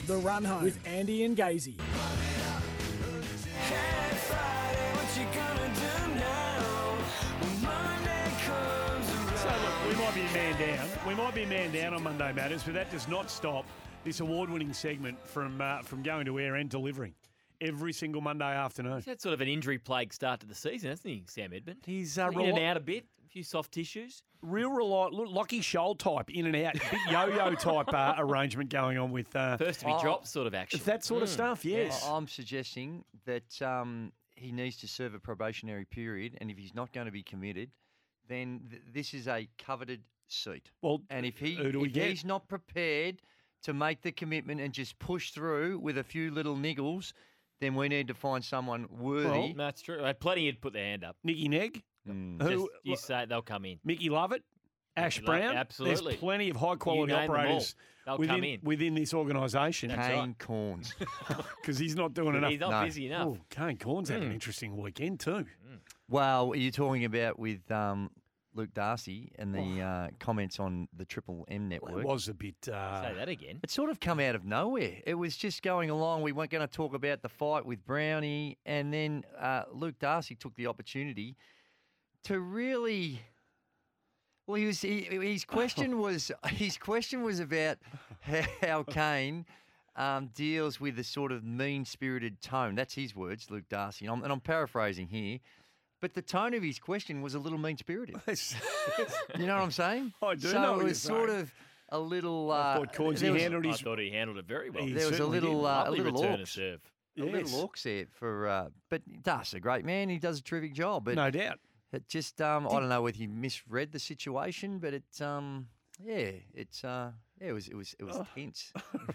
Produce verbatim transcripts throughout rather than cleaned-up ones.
The Run Home with Andy and Gazy. So look, we might be a man down. We might be a man down on Monday Matters, but that does not stop this award-winning segment from uh, from going to air and delivering every single Monday afternoon. He's had sort of an injury-plagued start to the season, hasn't he, Sam Edmund? He's uh, in rel- and out a bit, a few soft tissues. real rely- look, Lockie Shoal type, in and out, big yo-yo type uh, arrangement going on with uh, First to be Oh, dropped sort of action. that sort of stuff. Yes. I- I'm suggesting that um, he needs to serve a probationary period, and if he's not going to be committed, then th- this is a coveted seat. Well, and if he who do we if get? he's not prepared to make the commitment and just push through with a few little niggles, then we need to find someone worthy. Well, That's true. Uh, Plenty had put their hand up. Nicky Neg, Mm. who, Just, you say they'll come in. Mickey Lovett, Ash Mickey Lovett, Brown. absolutely. There's plenty of high-quality You name them operators all. They'll within, come in. within this organisation Kane Corns. because he's not doing enough. He's not No. busy enough. Oh, Kane Corns had an interesting weekend too. Well, are you talking about with um, Luke Darcy and the uh, comments on the Triple M network? It was a bit. Uh, Say that again. It sort of come out of nowhere. It was just going along. We weren't going to talk about the fight with Brownie, and then uh, Luke Darcy took the opportunity to really. Well, he was. He, his question was. His question was about how Kane um, deals with the sort of mean-spirited tone. That's his words, Luke Darcy, and I'm, and I'm paraphrasing here. But the tone of his question was a little mean-spirited. You know what I'm saying? I do so know it what was you're sort saying. of a little. I Uh, thought Cornsey there was- handled I his. thought he handled it very well. He There was a certainly little, did. uh, a Lovely little return to orcs. serve. A Yes. little orcs there for, uh, but Darcy's a great man. He does a terrific job. But No doubt. it just, um, I don't know whether he misread the situation, but it, um, yeah, it's, uh, yeah, it was, it was, it was tense.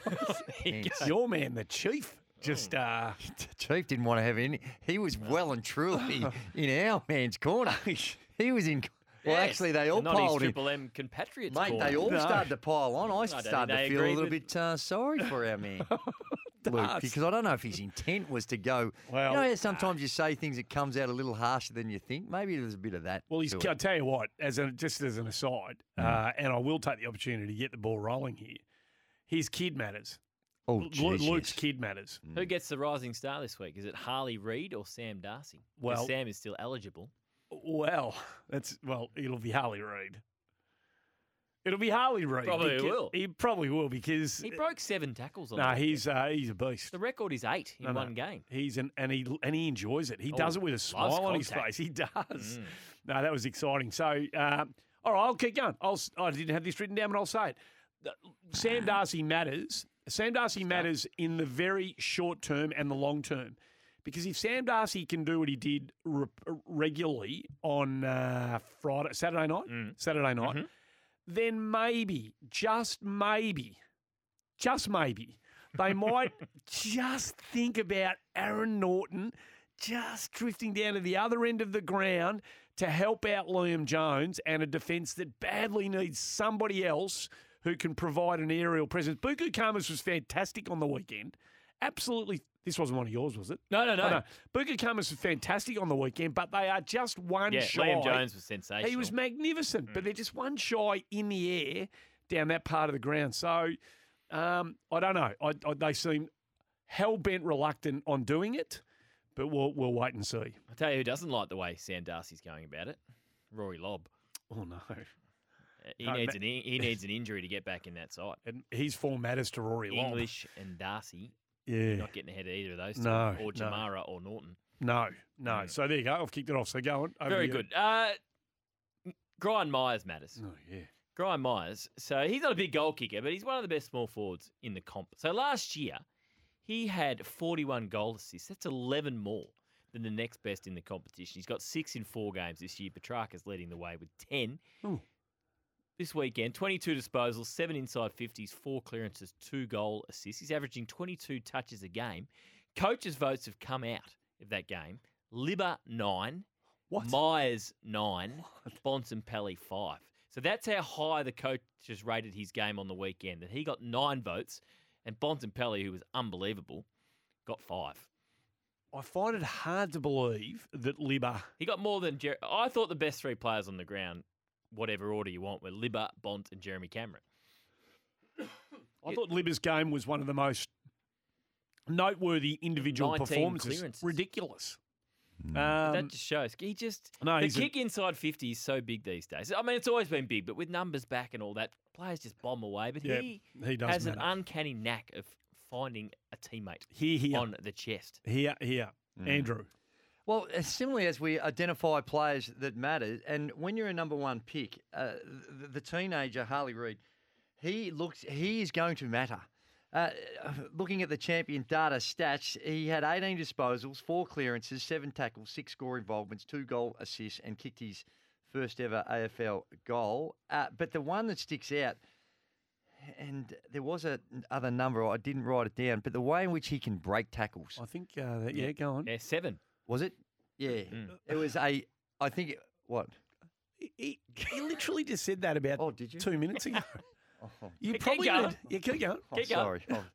tense. Your man, the chief, just. Uh, Chief didn't want to have any. He was well and truly in our man's corner. He was in. Well, Yes. actually, they all Not his piled in. Triple M compatriots. Mate, corner. they all No. started to pile on. I don't started think to they feel a agreed little with- bit uh, sorry for our man, Luke, because I don't know if his intent was to go. Well, you know, how sometimes you say things that comes out a little harsher than you think. Maybe there's a bit of that. well, he's. to it. I'll tell you what. As a, just as an aside, uh, and I will take the opportunity to get the ball rolling here. His kid matters. Oh, Lu- geez, Luke's yes. kid matters. Who gets the rising star this week? Is it Harley Reid or Sam Darcy? 'Cause Well- Sam is still eligible. Well, that's well. It'll be Harley Reid. It'll be Harley Reid. Probably because- will. He probably will because. He broke seven tackles on No, the he's uh, he's a beast. The record is eight in No, no. one game. He's an and he and he enjoys it. He Oh, does it with a loves smile on his contact. face. He does. Mm. No, that was exciting. So, uh, all right, I'll keep going. I'll. s- I didn't have this written down, but I'll say it. The- Sam Darcy matters. Sam Darcy matters in the very short term and the long term, because if Sam Darcy can do what he did re- regularly on uh, Friday, Saturday night, Mm. Saturday night, Mm-hmm. then maybe, just maybe, just maybe, they might just think about Aaron Norton just drifting down to the other end of the ground to help out Liam Jones and a defence that badly needs somebody else who can provide an aerial presence. Buku Kamas was fantastic on the weekend. Absolutely. This wasn't one of yours, was it? No, no, no. Oh, no. Buku Kamas was fantastic on the weekend, but they are just one Yeah, shy. Liam Jones was sensational. He was magnificent, Mm. but they're just one shy in the air down that part of the ground. So um, I don't know. I, I, they seem hell bent reluctant on doing it, but we'll we'll wait and see. I'll tell you who doesn't like the way Sam Darcy's going about it. Rory Lobb. Oh no, Uh, He No, needs ma- an in- he needs an injury to get back in that side. and his form matters to Rory Lobb. English and Darcy Yeah. not getting ahead of either of those two, No, or no. Jamara or Norton. No, no. So there you go. I've kicked it off. So go on. Over Very to you. good. Uh, Brian Myers matters. Oh yeah. Brian Myers. So he's not a big goal kicker, but he's one of the best small forwards in the comp. So last year, he had forty-one goal assists. That's eleven more than the next best in the competition. He's got six in four games this year. Petrarca's leading the way with ten. Ooh. This weekend, twenty-two disposals, seven inside fifties, four clearances, two goal assists. He's averaging twenty-two touches a game. Coaches' votes have come out of that game. Libba, nine. What? Myers, nine. Bontempelli, five. So that's how high the coaches rated his game on the weekend, that he got nine votes, and Bontempelli, who was unbelievable, got five. I find it hard to believe that Libba. He got more than Jer- I thought the best three players on the ground, whatever order you want, were Libba, Bont, and Jeremy Cameron. I thought Libba's game was one of the most noteworthy individual nineteen performances. clearances. Ridiculous. Mm. Um, that just shows. He just no, the he's a- kick inside fifty is so big these days. I mean, it's always been big, but with numbers back and all that, players just bomb away. But Yeah, he he does has matter. an uncanny knack of finding a teammate Here, here, on the chest. here, here. Andrew. Well, uh, similarly as we identify players that matter, and when you're a number one pick, uh, the, the teenager Harley Reid, he looks he is going to matter. Uh, looking at the champion data stats, he had eighteen disposals, four clearances, seven tackles, six score involvements, two goal assists, and kicked his first ever A F L goal. Uh, but the one that sticks out, and there was a other number, I didn't write it down, but the way in which he can break tackles. I think, uh, that, yeah, go on. Yeah, seven. Was it? Yeah. Mm. It was a, I think, it, what? He, he, he literally just said that about Oh, did you? two minutes ago. Oh, You Keep probably going. did. Yeah, keep going. oh, Keep going. sorry. Oh,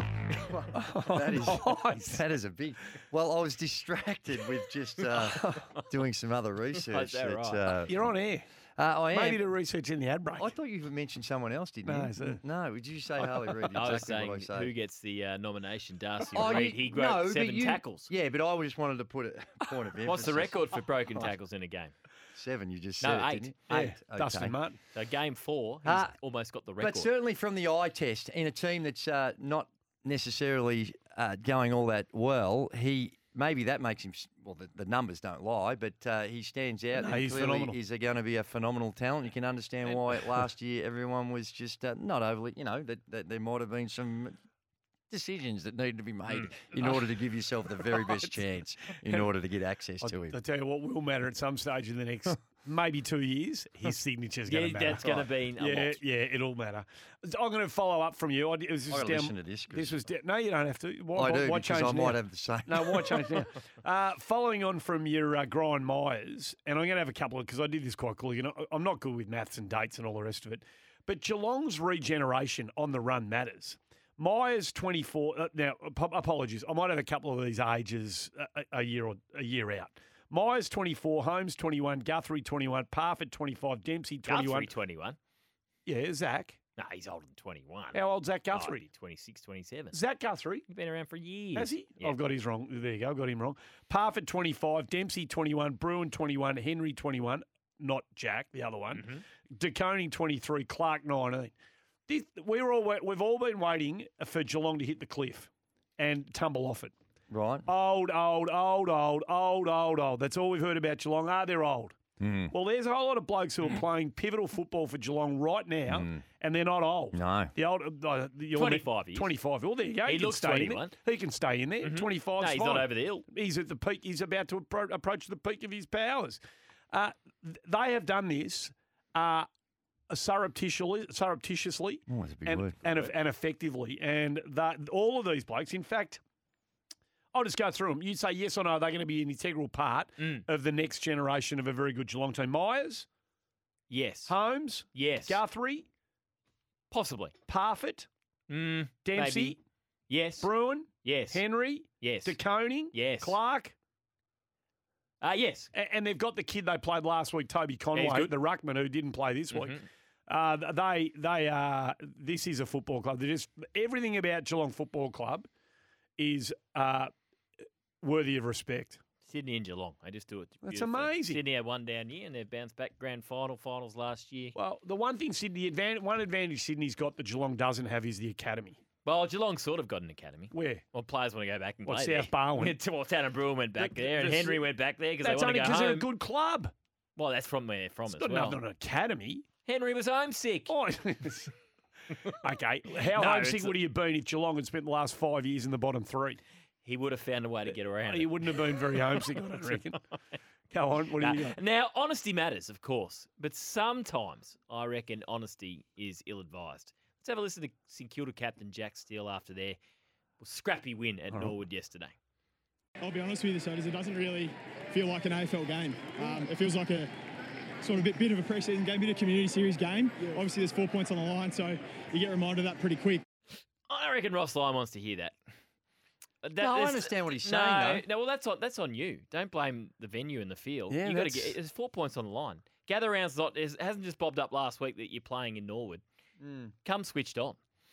oh, that is nice. that is a big. Well, I was distracted with just uh, doing some other research. that right? uh, You're on air. uh, I am. Maybe the research in the ad break. I thought you mentioned someone else, didn't No, you? sir. No, did you say Harley Reid? Exactly I was saying what I say. who gets the uh, nomination? Darcy Oh, Reid. you- He broke no, but seven you- tackles. Yeah, but I just wanted to put a point of emphasis. What's the record for broken tackles in a game? Seven, you just No, said it, eight. didn't you? Yeah, Eight. Okay. Dustin Martin. So game four, he's Uh, almost got the record. But certainly from the eye test, in a team that's uh, not necessarily uh, going all that well, he maybe that makes him. s- Well, the, the numbers don't lie, but uh, he stands out. No, and he's clearly phenomenal. Is going to be a phenomenal talent. You can understand why last year everyone was just uh, not overly. You know that, that there might have been some decisions that needed to be made in order to give yourself the very best chance in order to get access to him. I tell you what will matter at some stage in the next maybe two years. His signature's yeah, going to matter. that's going to be a yeah, lot. yeah, it'll matter. I'm going to follow up from you. I, it was I just gotta down, listen to this, 'cause This was da- no, you don't have to. Why, I do why, why because change I now? might have the same. No, why change now? Uh, following on from your uh, Grind Myers, and I'm going to have a couple of because I did this quite cool. You know, I'm not good with maths and dates and all the rest of it, but Geelong's regeneration on the run matters. Myers twenty-four. Uh, now, ap- apologies, I might have a couple of these ages a, a year or a year out. Myers twenty-four, Holmes twenty-one, Guthrie twenty-one, Parfitt twenty-five, Dempsey twenty-one. Guthrie, twenty-one. Yeah, Zach. No, he's older than twenty-one. How old's Zach Oh, Guthrie? twenty-six, twenty-seven. Zach Guthrie. He's been around for years. Has he? Yeah. I've got his wrong. There you go. I've got him wrong. Parfitt twenty-five, Dempsey twenty-one, Bruin twenty-one, Henry twenty-one, not Jack, the other one. Mm-hmm. DeConing twenty-three, Clark nineteen. This, we're all wait- we've all been waiting for Geelong to hit the cliff and tumble off it. Right. Old, old, old, old, old, old, old. That's all we've heard about Geelong. Ah, they're old. Mm. Well, there's a whole lot of blokes who are playing pivotal football for Geelong right now, Mm. and they're not old. No. The old, uh, the, your twenty-five ne- he is. twenty-five. Well, there you go. He can looks stay in twenty-one. there. He can stay in there. Mhm. twenty-five. No, he's not over the hill. He's at the peak. He's about to appro- approach the peak of his powers. Uh, th- they have done this uh, surreptitiously, surreptitiously Oh, that's a big and, word. and, and effectively. And that all of these blokes, in fact, I'll just go through them. You say yes or no, they're going to be an integral part Mm. of the next generation of a very good Geelong team. Myers, Yes. Holmes, Yes. Guthrie, Possibly. Parfitt, Mm, Dempsey, maybe. Yes. Bruin, Yes. Henry, Yes. DeConing, Yes. Clark, Uh, yes. a- and they've got the kid they played last week, Toby Conway, good. the ruckman who didn't play this week. Mhm. Uh, they they are. This is a football club. They're just everything about Geelong Football Club is uh, worthy of respect. Sydney and Geelong. They just do it. That's beautifully. amazing. Sydney had one down year and they've bounced back grand final, finals last year. Well, the one thing Sydney advan- one advantage Sydney's got that Geelong doesn't have is the academy. Well, Geelong sort of got an academy. Where? Well, players want to go back and What, play South there. Barwon? well, Tanner Bruin went back The- there and the- Henry went back there because they That's want only to go because they're a home. good club. Well, that's from where they're from It's as got well. nothing on an academy. Henry was homesick. Oh, okay. How No, homesick it's- would he have been if Geelong had spent the last five years in the bottom three? He would have found a way to get around He it. wouldn't have been very homesick, I don't reckon. Go on. What do Nah, you got? now, honesty matters, of course, but sometimes I reckon honesty is ill-advised. Let's have a listen to St Kilda captain Jack Steele after their scrappy win at All right. Norwood yesterday. I'll be honest with you, Sodas, it doesn't really feel like an A F L game. Um, it feels like a sort of bit, bit of a pre-season game, bit of community series game. Obviously, there's four points on the line, so you get reminded of that pretty quick. I reckon Ross Lyon wants to hear that. Uh, that- No, I there's- understand what he's no, saying, No, well, that's on that's on you. Don't blame the venue and the field. Yeah, you got to that's- get. There's four points on the line. Gather round's not. It hasn't just bobbed up last week that you're playing in Norwood. Mm. Come switched on.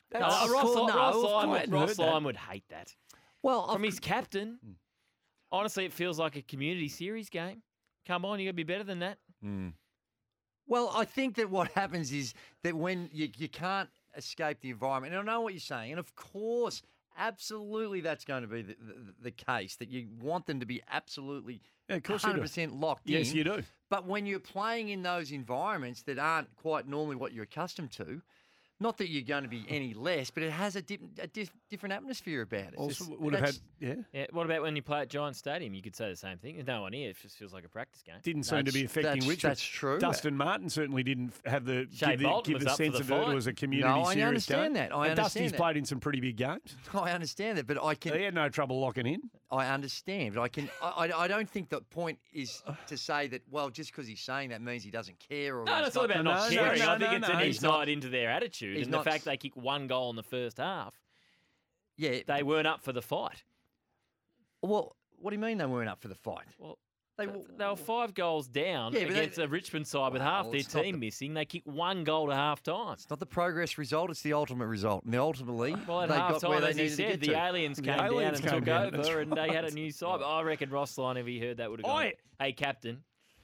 No, That's- Ross, course, Ross, no, Ross, of Lyon, course. would, Ross Heard that. Lyon would hate that. Well, From of his captain, honestly, it feels like a community series game. Come on, you got to be better than that. Well, I think that what happens is that when you, you can't escape the environment, and I know what you're saying, and of course, absolutely that's going to be the, the, the case, that you want them to be absolutely Yeah, of course you one do. hundred percent locked in. Yes, you do. But when you're playing in those environments that aren't quite normally what you're accustomed to, not that you're going to be any less, but it has a, dip, a dif- different atmosphere about it. Also, It's- would have had, that's- yeah. Yeah. What about when you play at Giant Stadium? You could say the same thing. There's no one here. It just feels like a practice game. Didn't seem to be That's- affecting that's- Richard. that's true. Dustin Martin certainly didn't have the Shea give the, Bolton give was the up for sense the of that it fight. was a community No, I serious understand game. that. I and understand Dusty's that. played in some pretty big games. I understand that, but I can. He had no trouble locking in. I understand, but I can. I, I I don't think the point is to say that. Well, just because he's saying that means he doesn't care. Or No, he's it's all about No, not no, caring. no, I think no, it's no. an He's insight into their attitude he's and not the fact s- they kicked one goal in the first half. Yeah. They weren't up for the fight. Well, what do you mean they weren't up for the fight? Well, They They, w- they were five goals down Yeah, but against they- a Richmond side with Well, half their it's not team the- missing. They kicked one goal to half time. It's not the progress result; it's the ultimate result. And ultimately, Well, at they half got where time, they as you needed to said, get the to. aliens The came down aliens and came took down, over, that's and they had a right. new side. I reckon Ross Lyon, if he heard that, would have gone, I- hey, captain.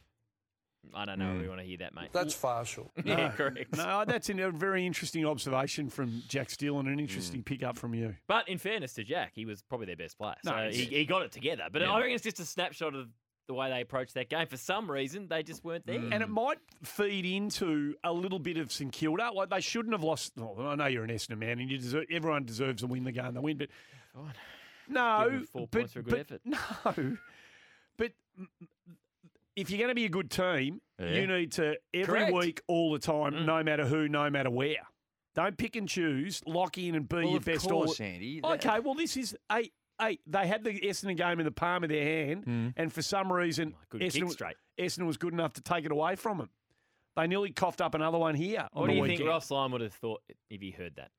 I don't know Mm. if we want to hear that, mate. That's partial. yeah, correct. No, that's a very interesting observation from Jack Steele and an interesting pick up from you. But in fairness to Jack, he was probably their best player. No, So it's- he, he got it together. But Yeah. I reckon it's just a snapshot of the way they approached that game. For some reason, they just weren't there. And it might feed into a little bit of St Kilda. Like they shouldn't have lost. Well, I know you're an Essendon man, and you deserve, everyone deserves to win the game. They win, but Fine. no, Give them four but, points for a good but- effort. No, but mm, if you're going to be a good team, Yeah. you need to every Correct. week, all the time, Mm. no matter who, no matter where. Don't pick and choose. Lock in and be Well, your of best. course, all. Andy. Okay, well, this is a. Hey, they had the Essendon game in the palm of their hand, Mm. and for some reason, Good kick Essendon, straight. Essendon was good enough to take it away from them. They nearly coughed up another one here. What on do the you weekend. think Ross Lyon would have thought if he heard that?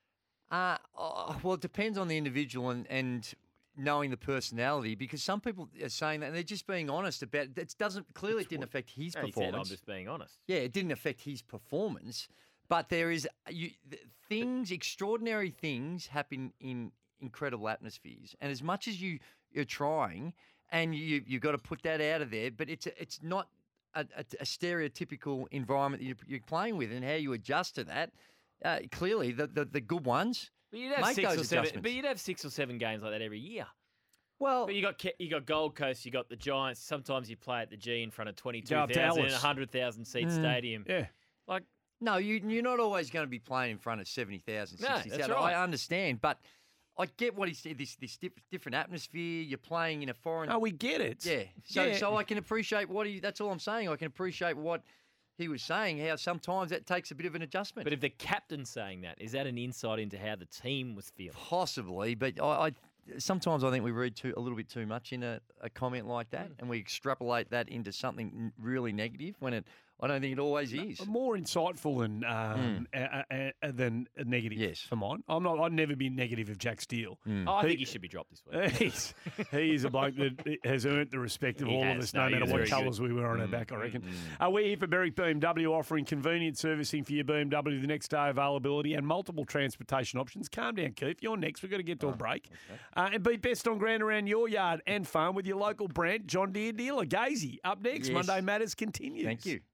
Uh, oh, well, it depends on the individual and, and knowing the personality, because some people are saying that and they're just being honest about it. It doesn't clearly it didn't affect his No, he said, I'm performance. just being honest. Yeah, it didn't affect his performance, but there is you, th- things, extraordinary things happen in incredible atmospheres, and as much as you you're trying, and you you got to put that out of there, but it's a, it's not a, a, a stereotypical environment that you're, you're playing with, and how you adjust to that. Uh, clearly, the, the the good ones. But you'd have Make six those or seven. adjustments. But you'd have six or seven games like that every year. Well, But you got Ke- you got Gold Coast, you got the Giants. Sometimes you play at the G in front of twenty-two Go up to thousand in a Alice. hundred thousand seat Mm. stadium. Yeah. Like no, you, you're not always going to be playing in front of seventy thousand, No, sixty that's thousand. right. I understand, but I get what he said. This this diff- different atmosphere. You're playing in a foreign. No, we get it. Yeah. So Yeah. so I can appreciate what he. That's all I'm saying. I can appreciate what he was saying. How sometimes that takes a bit of an adjustment. But if the captain's saying that, is that an insight into how the team was feeling? Possibly, but I, I sometimes I think we read too, a little bit too much in a, a comment like that, Hmm. and we extrapolate that into something n- really negative when it. I don't think it always is. More insightful than um, a, a, a, than a negative Yes. for mine. I'm not. I'd never be negative of Jack Steele. Oh, I He- think he should be dropped this week. He's, he is a bloke that has earned the respect of He all of has. us, No, no he matter was what very colours we were on our back, I Mm, reckon. Uh, we're here for Berwick B M W, offering convenient servicing for your B M W the next day availability and multiple transportation options. Calm down, Keith. You're next. We've got to get to a break. Uh, and be best on ground around your yard and farm with your local brand, John Deere dealer, Gazy. Up next, Yes. Monday Matters continues. Thank you.